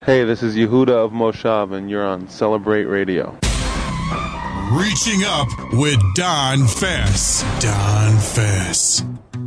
Hey, this is Yehuda of Moshav, and you're on Celebrate Radio. Reaching Up with Don Fess. Don Fess.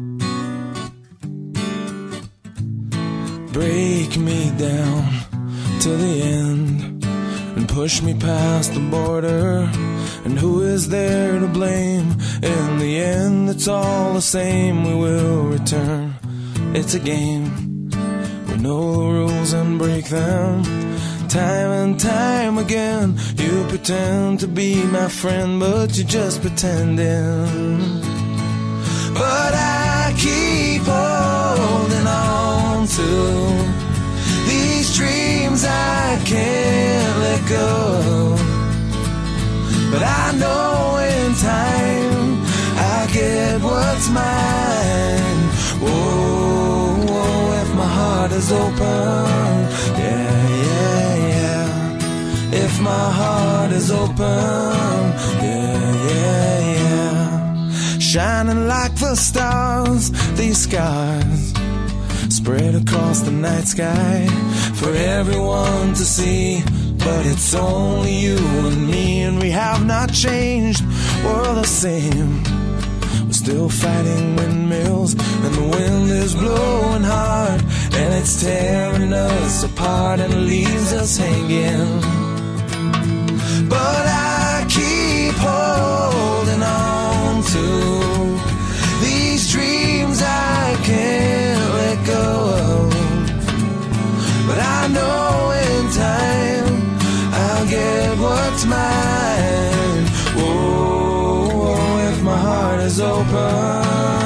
Break me down to the end and push me past the border. And who is there to blame? In the end, it's all the same. We will return. It's a game. We know the rules and break them. Time and time again, you pretend to be my friend, but you're just pretending. But I keep holding on to these dreams I can't let go. But I know in time I get what's mine. Whoa, whoa, if my heart is open, yeah, yeah, yeah. If my heart is open, yeah, yeah, yeah. Shining like the stars, these scars spread across the night sky for everyone to see. But it's only you and me, and we have not changed. We're the same. We're still fighting windmills, and the wind is blowing hard, and it's tearing us apart and leaves us hanging. But I keep holding on to these dreams I can't let go of. But I know in time I'll get what's mine. Whoa, whoa, if my heart is open.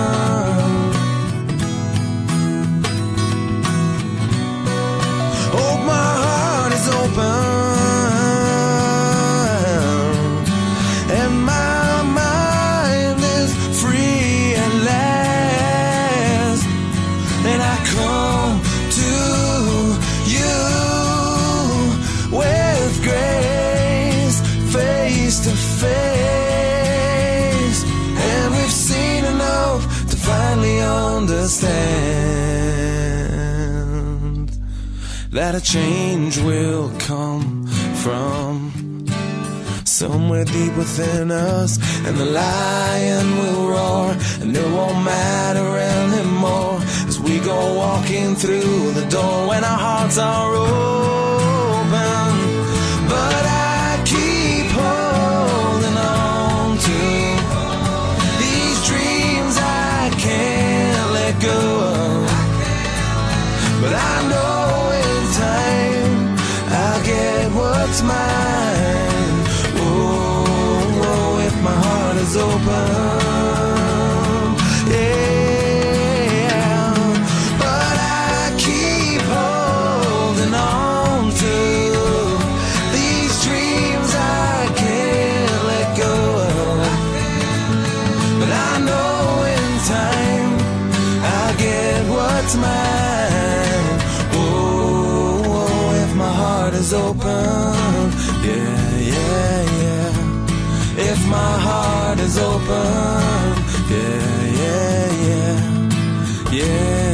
Oh, my heart is open. And my mind is free at last. And I come to you with grace, face to face. And we've seen enough to finally understand that a change will come from somewhere deep within us, and the lion will roar, and it won't matter anymore as we go walking through the door when our hearts are open. But I keep holding on to these dreams I can't let go of. But I know in time I'll get what's mine. Whoa, whoa, if my heart is open. Yeah. But I keep holding on to these dreams I can't let go of. But I know in time I'll get what's mine. Whoa, whoa, if my heart is open. Yeah, yeah, yeah. If my heart is open. Yeah, yeah, yeah. Yeah,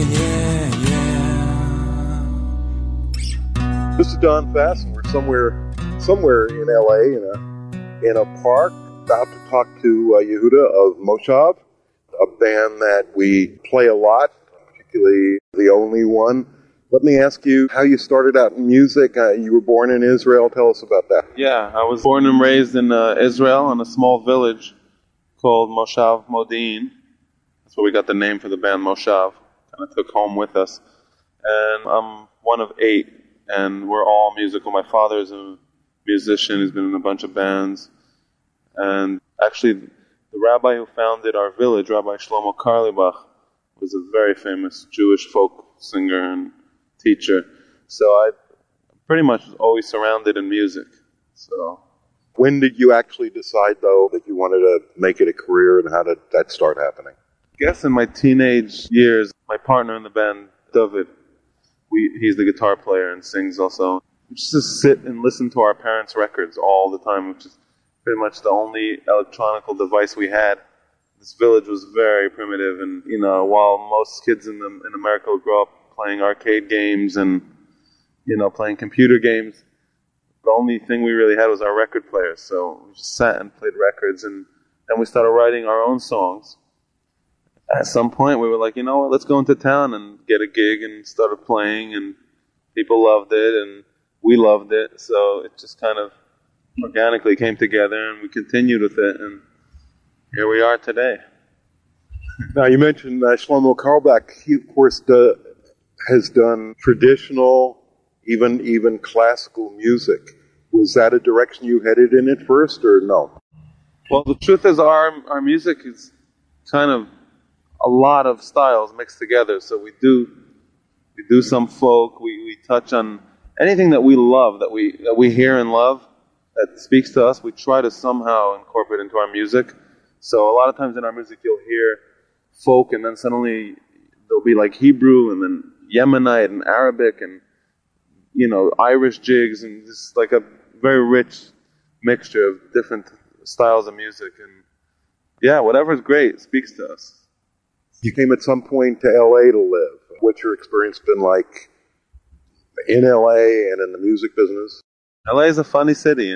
yeah, yeah. This is Don Fess, and we're somewhere in LA in a park, about to talk to Yehuda of Moshav, a band that we play a lot, particularly the only one. Let me ask you how you started out in music. You were born in Israel. Tell us about that. Yeah, I was born and raised in Israel in a small village called Moshav Modi'in. That's where we got the name for the band Moshav. And I took home with us. And I'm one of 8, and we're all musical. My father's a musician. He's been in a bunch of bands. And actually, the rabbi who founded our village, Rabbi Shlomo Karlibach, was a very famous Jewish folk singer and teacher. So I pretty much was always surrounded in music. So when did you actually decide, though, that you wanted to make it a career, and how did that start happening? I guess in my teenage years, my partner in the band, David, he's the guitar player and sings also. We just sit and listen to our parents' records all the time, which is pretty much the only electronical device we had. This village was very primitive, and while most kids in America would grow up playing arcade games and playing computer games. The only thing we really had was our record players, so we just sat and played records, and then we started writing our own songs. At some point, we were like, you know what, let's go into town and get a gig, and started playing, and people loved it, and we loved it, so it just kind of organically came together, and we continued with it, and here we are today. Now, you mentioned Shlomo Carlebach. He, of course, has done traditional, even classical music. Was that a direction you headed in at first, or no? Well, the truth is our music is kind of a lot of styles mixed together. So we do some folk, we touch on anything that we love, that we hear and love, that speaks to us, we try to somehow incorporate into our music. So a lot of times in our music you'll hear folk, and then suddenly there'll be like Hebrew, and then Yemenite and Arabic, and Irish jigs, and just like a very rich mixture of different styles of music. And yeah, whatever's great speaks to us. You came at some point to LA to live. What's your experience been like in LA and in the music business? LA is a funny city,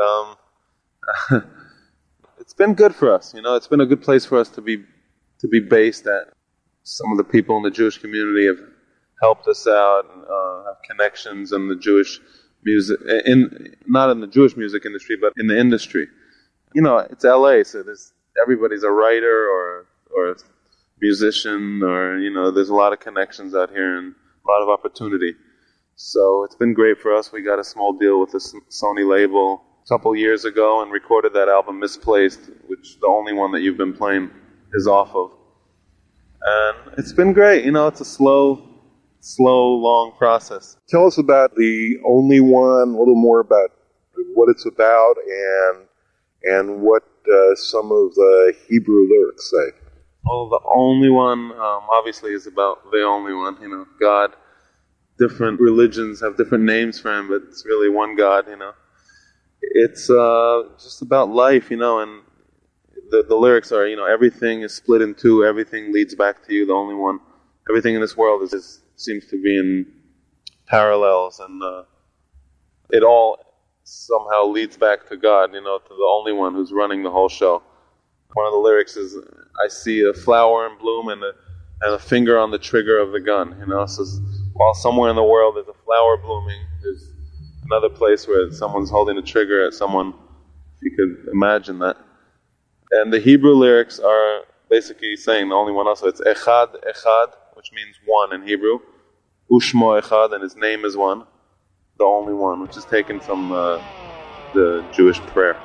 but it's been good for us. It's been a good place for us to be based at. Some of the people in the Jewish community have helped us out and have connections in the Jewish music, not in the Jewish music industry, but in the industry. It's LA, so everybody's a writer or a musician, or there's a lot of connections out here and a lot of opportunity. So it's been great for us. We got a small deal with the Sony label a couple years ago and recorded that album Misplaced, which the only one that you've been playing is off of. And it's been great. It's a slow, long process. Tell us about The Only One, a little more about what it's about and what some of the Hebrew lyrics say. Well, The Only One obviously is about the only one, God. Different religions have different names for him, but it's really one God, It's just about life, and the lyrics are, everything is split in two, everything leads back to you, the only one. Everything in this world seems to be in parallels, and it all somehow leads back to God, to the only one who's running the whole show. One of the lyrics is, I see a flower in bloom and a finger on the trigger of the gun, So while somewhere in the world there's a flower blooming, there's another place where someone's holding a trigger at someone, if you could imagine that. And the Hebrew lyrics are basically saying the only one also. It's Echad, Echad, which means one in Hebrew. Ushmo Echad, and his name is one. The only one, which is taken from the Jewish prayer.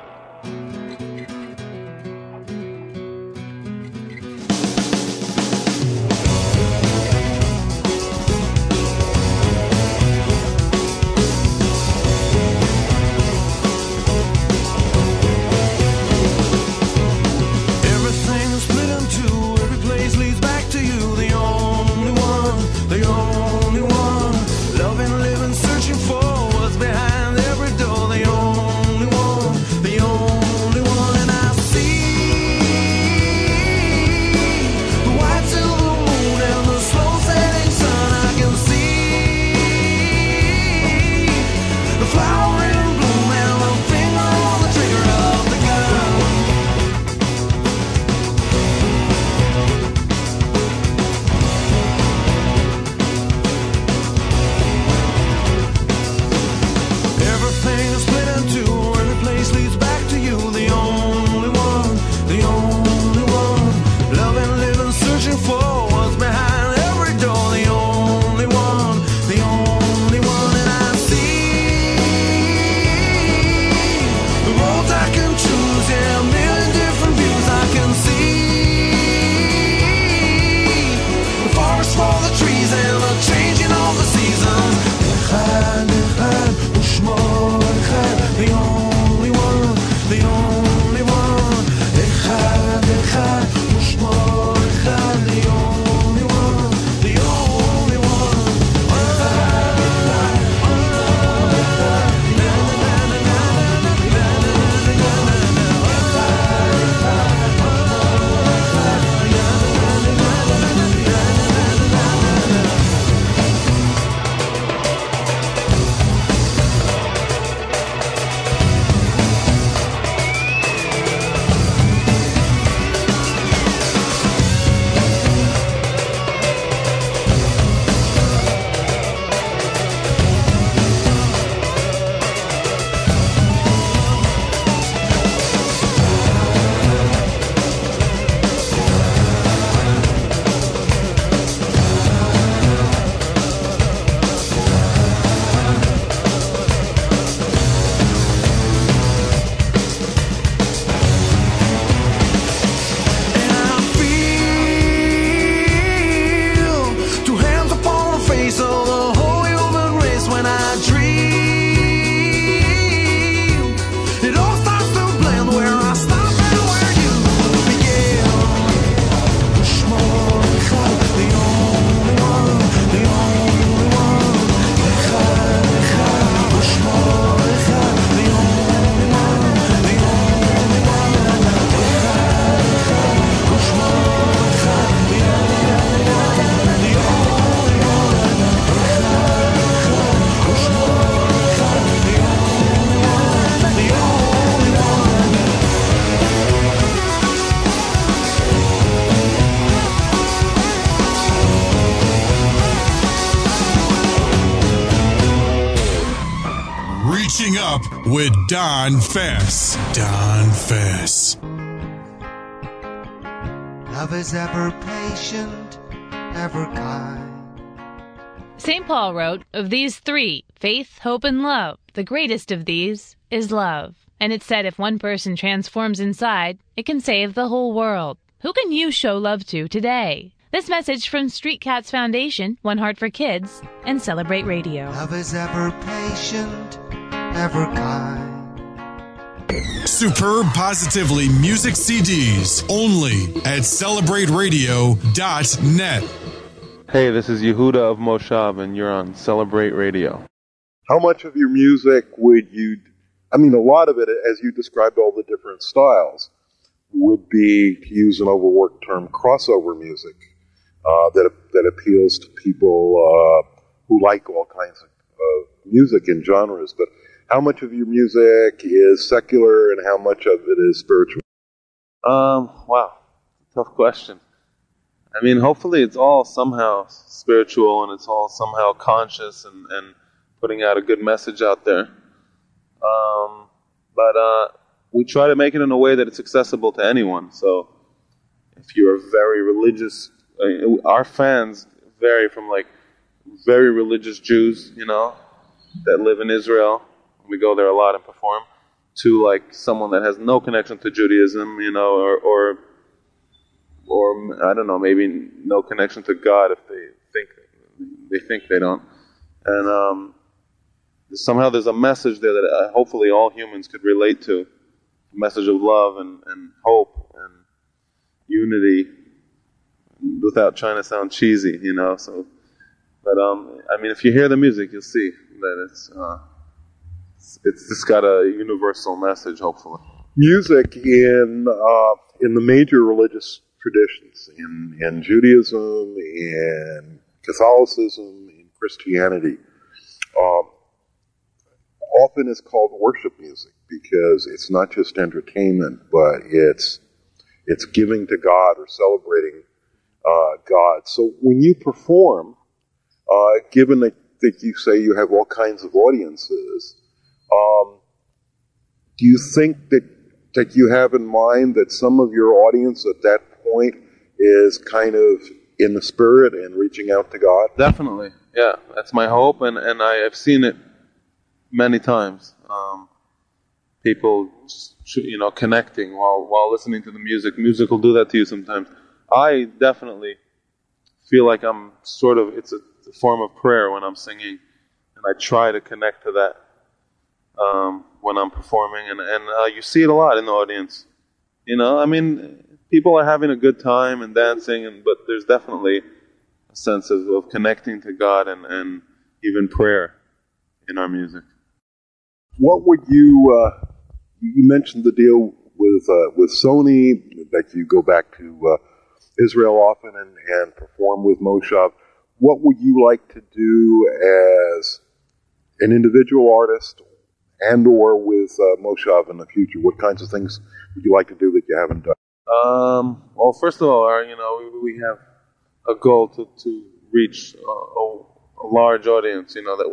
Searching for what's behind every door. The only one. Reaching Up with Don Fess. Don Fess. Love is ever patient, ever kind. St. Paul wrote, "Of these three, faith, hope, and love, the greatest of these is love." And it said if one person transforms inside, it can save the whole world. Who can you show love to today? This message from Street Cats Foundation, One Heart for Kids, and Celebrate Radio. Love is ever patient, ever kind. Superb Positively Music CDs only at CelebrateRadio.net. Hey, this is Yehuda of Moshav, and you're on Celebrate Radio. How much of your music would you, a lot of it, as you described all the different styles, would be, to use an overworked term, crossover music, that appeals to people who like all kinds of music and genres. But how much of your music is secular and how much of it is spiritual? Wow, tough question. Hopefully it's all somehow spiritual and it's all somehow conscious and putting out a good message out there. But we try to make it in a way that it's accessible to anyone. So if you're very religious, our fans vary from like very religious Jews, that live in Israel. We go there a lot and perform, to like someone that has no connection to Judaism, or I don't know, maybe no connection to God if they think they don't. And somehow there's a message there that hopefully all humans could relate to, a message of love and hope and unity, without trying to sound cheesy, So, but if you hear the music, you'll see that it's just got a universal message, hopefully. Music in the major religious traditions, in Judaism, in Catholicism, in Christianity, often is called worship music because it's not just entertainment, but it's giving to God or celebrating God. So when you perform, given that you say you have all kinds of audiences, do you think that you have in mind that some of your audience at that point is kind of in the spirit and reaching out to God? Definitely, yeah. That's my hope, and I've seen it many times. People, connecting while listening to the music. Music will do that to you sometimes. I definitely feel like I'm it's a form of prayer when I'm singing, and I try to connect to that when I'm performing, and you see it a lot in the audience. People are having a good time and dancing, but there's definitely a sense of connecting to God and even prayer in our music. What would you mentioned the deal with Sony, that you go back to Israel often and perform with Moshav. What would you like to do as an individual artist and or with Moshav in the future? What kinds of things would you like to do that you haven't done? Well, first of all, we have a goal to reach a large audience. That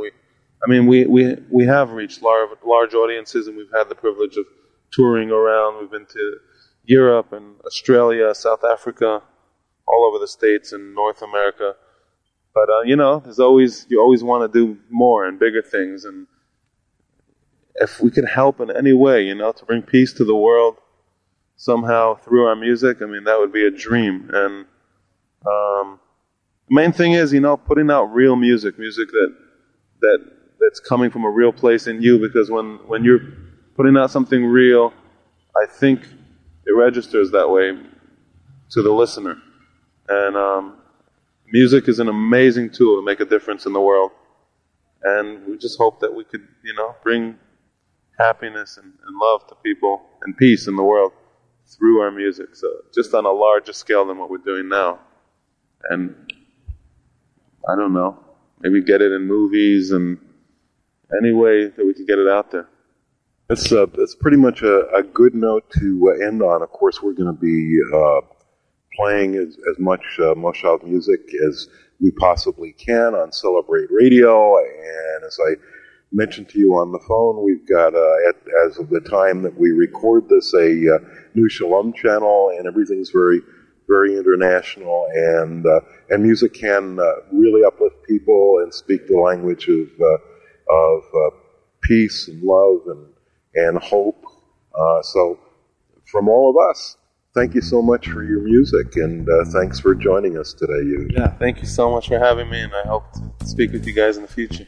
we have reached large audiences, and we've had the privilege of touring around. We've been to Europe and Australia, South Africa, all over the States and North America. But you always want to do more and bigger things, and if we could help in any way, to bring peace to the world somehow through our music, that would be a dream. And the main thing is, putting out real music that's coming from a real place in you, because when you're putting out something real, I think it registers that way to the listener. And music is an amazing tool to make a difference in the world. And we just hope that we could, bring happiness and love to people and peace in the world through our music. So just on a larger scale than what we're doing now. And I don't know, maybe get it in movies and any way that we could get it out there. It's pretty much a good note to end on. Of course, we're going to be playing as much Moshav music as we possibly can on Celebrate Radio. And as I mentioned to you on the phone, we've got, as of the time that we record this, a new Shalom channel, and everything's very, very international, and music can really uplift people and speak the language of peace and love and hope. So from all of us, thank you so much for your music, and thanks for joining us today, Yehud. Yeah, thank you so much for having me, and I hope to speak with you guys in the future.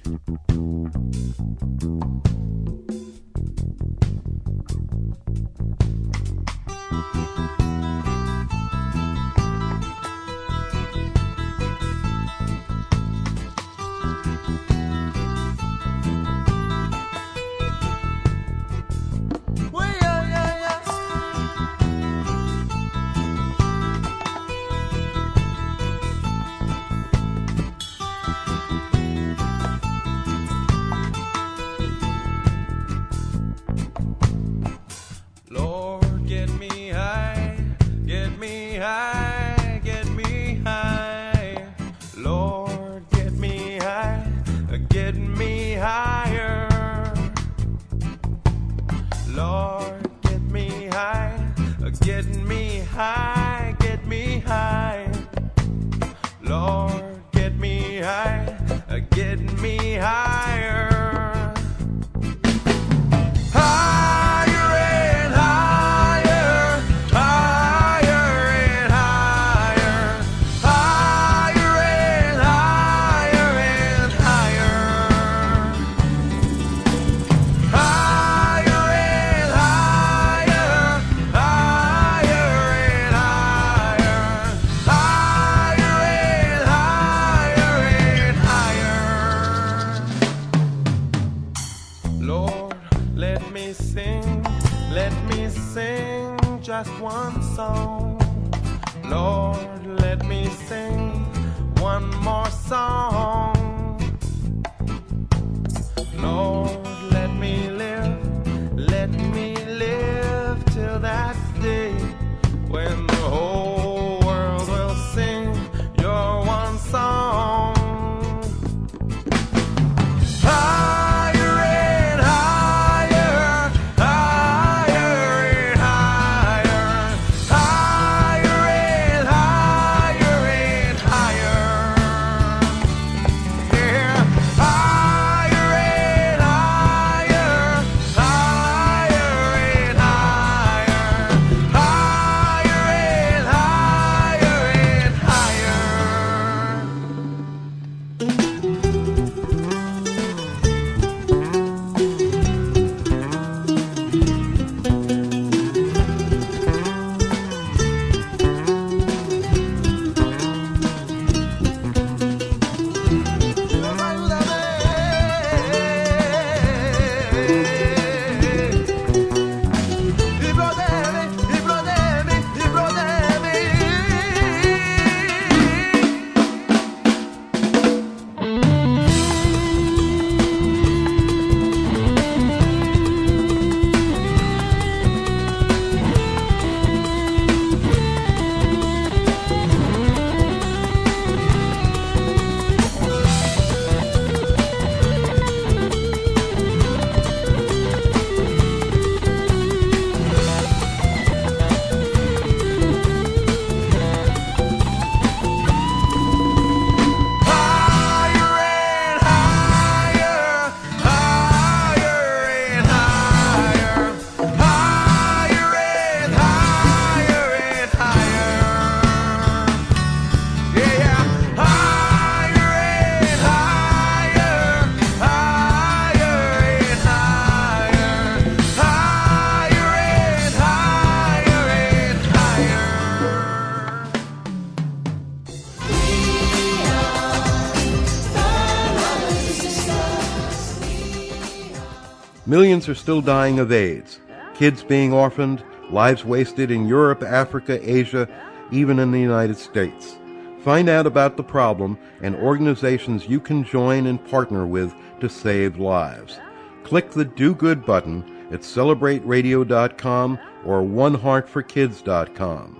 Millions are still dying of AIDS, kids being orphaned, lives wasted in Europe, Africa, Asia, even in the United States. Find out about the problem and organizations you can join and partner with to save lives. Click the Do Good button at CelebrateRadio.com or OneHeartForKids.com.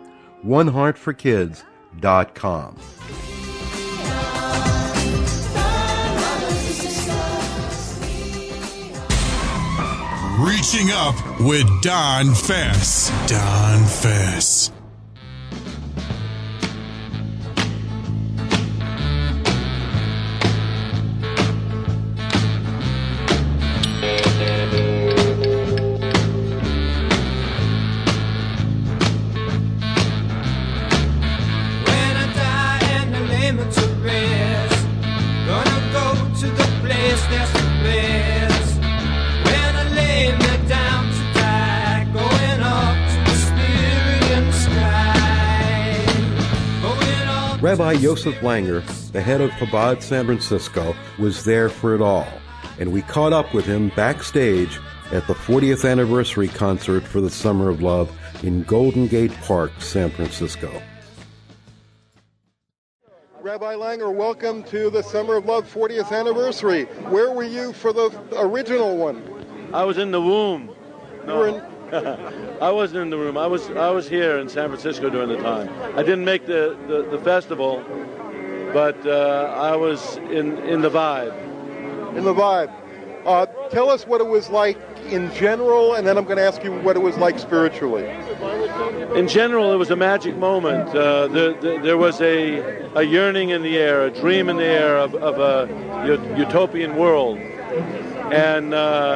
OneHeartForKids.com. Reaching Up with Don Fess. Don Fess. Rabbi Yosef Langer, the head of Chabad San Francisco, was there for it all, and we caught up with him backstage at the 40th anniversary concert for the Summer of Love in Golden Gate Park, San Francisco. Rabbi Langer, welcome to the Summer of Love 40th anniversary. Where were you for the original one? I was in the womb. No. I wasn't in the room. I was here in San Francisco during the time. I didn't make the festival, but I was in the vibe. In the vibe. Tell us what it was like in general, and then I'm going to ask you what it was like spiritually. In general, it was a magic moment. There was a yearning in the air, a dream in the air of a utopian world. And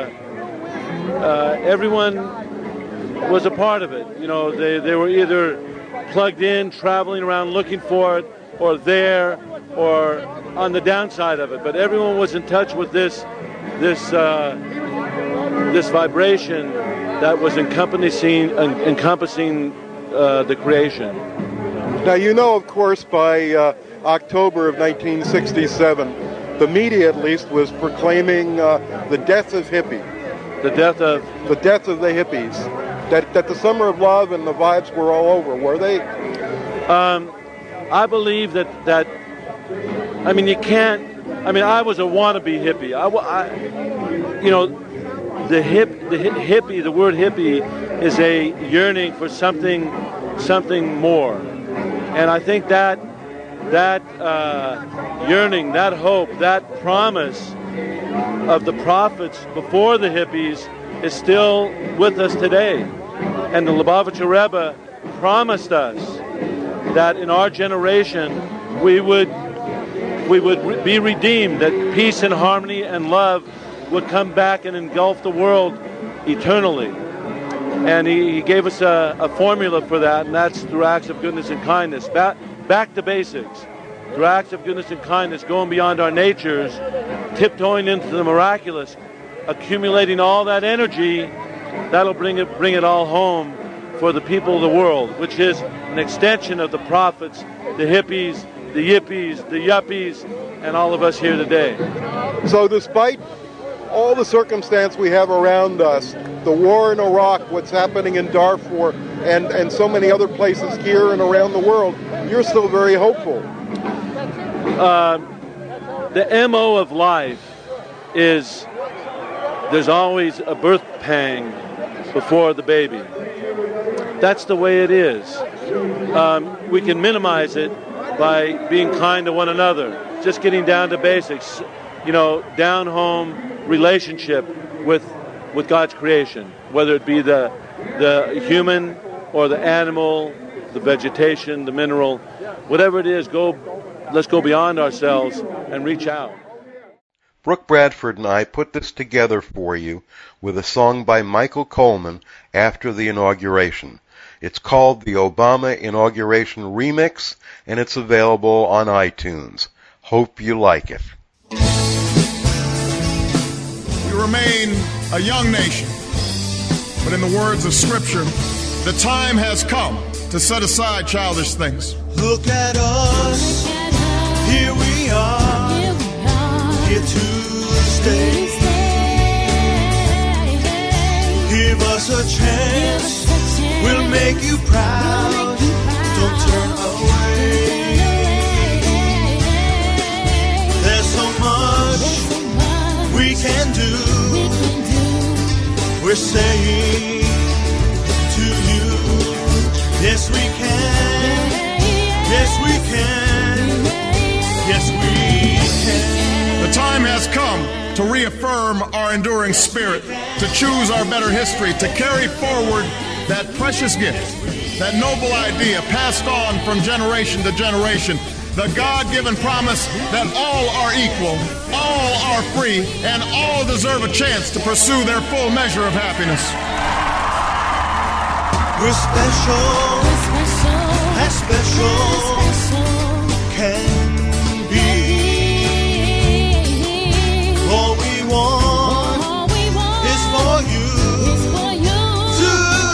everyone was a part of it. You know, they were either plugged in, traveling around looking for it, or there, or on the downside of it. But everyone was in touch with this vibration that was encompassing the creation. Now, you know, of course, by October of 1967, the media, at least, was proclaiming the death of hippie. The death of the hippies. That the Summer of Love and the vibes were all over, were they? I believe that I mean, you can't. I mean, I was a wannabe hippie. The hippie. The word hippie is a yearning for something more, and I think that yearning, that hope, that promise of the prophets before the hippies is still with us today. And the Lubavitcher Rebbe promised us that in our generation we would be redeemed, that peace and harmony and love would come back and engulf the world eternally. And he gave us a formula for that, and that's through acts of goodness and kindness. Back to basics. Through acts of goodness and kindness, going beyond our natures, tiptoeing into the miraculous, accumulating all that energy, that'll bring it all home for the people of the world, which is an extension of the prophets, the hippies, the yippies, the yuppies, and all of us here today. So despite all the circumstance we have around us, the war in Iraq, what's happening in Darfur, and so many other places here and around the world, you're still very hopeful. The MO of life is there's always a birth pang before the baby. That's the way it is. We can minimize it by being kind to one another, just getting down to basics, down home relationship with God's creation, whether it be the human or the animal, the vegetation, the mineral, whatever it is, let's go beyond ourselves and reach out. Brooke Bradford and I put this together for you with a song by Michael Coleman after the inauguration. It's called the Obama Inauguration Remix, and it's available on iTunes. Hope you like it. We remain a young nation, but in the words of Scripture, the time has come to set aside childish things. Look at us, here we are, here to stay. Give us a chance, we'll make you proud, don't turn away. There's so much we can do, we're saying to you, yes we can, yes we can, yes we can. The time has come to reaffirm our enduring spirit, to choose our better history, to carry forward that precious gift, that noble idea passed on from generation to generation, the God-given promise that all are equal, all are free, and all deserve a chance to pursue their full measure of happiness. We're special, as special can be. All we want is for you to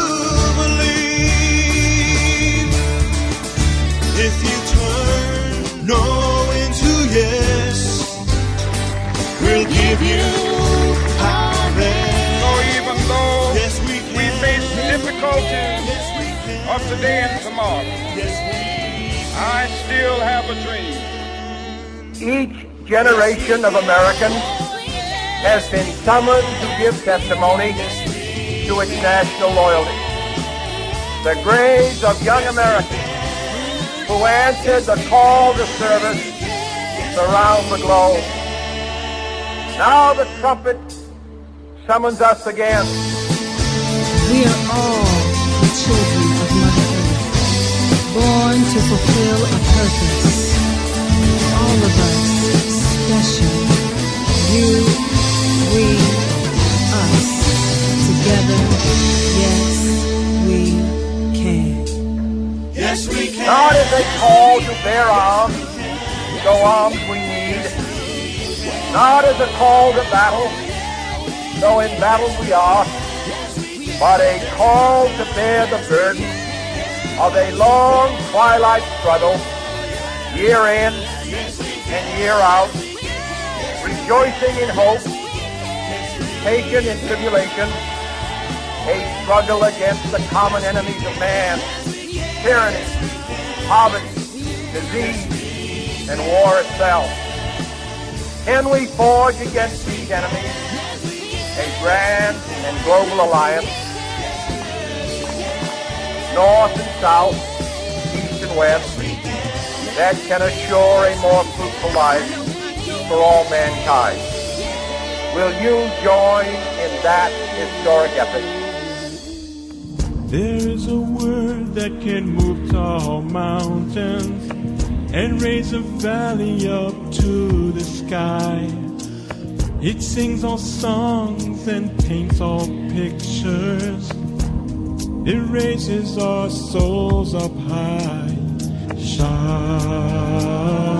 believe. If you turn no into yes, we'll give you our best. So even though we face difficulties of today and tomorrow, I still have a dream. Each generation of Americans has been summoned to give testimony to its national loyalty. The graves of young Americans who answered the call to service around the globe. Now the trumpet summons us again. We are all the children of Mother Earth, born to fulfill a purpose. All of us special. You, we, us. Together, yes, we can. Yes, we can. Not as a call to bear arms, though arms we need. Not as a call to battle, though in battle we are. But a call to bear the burden of a long twilight struggle, year in and year out, rejoicing in hope, taken in tribulation, a struggle against the common enemies of man, tyranny, poverty, disease, and war itself. Can we forge against these enemies a grand and global alliance, north and south, east and west, that can assure a more fruitful life for all mankind? Will you join in that historic epic? There is a word that can move tall mountains and raise a valley up to the sky. It sings all songs and paints all pictures. It raises our souls up high. Shine.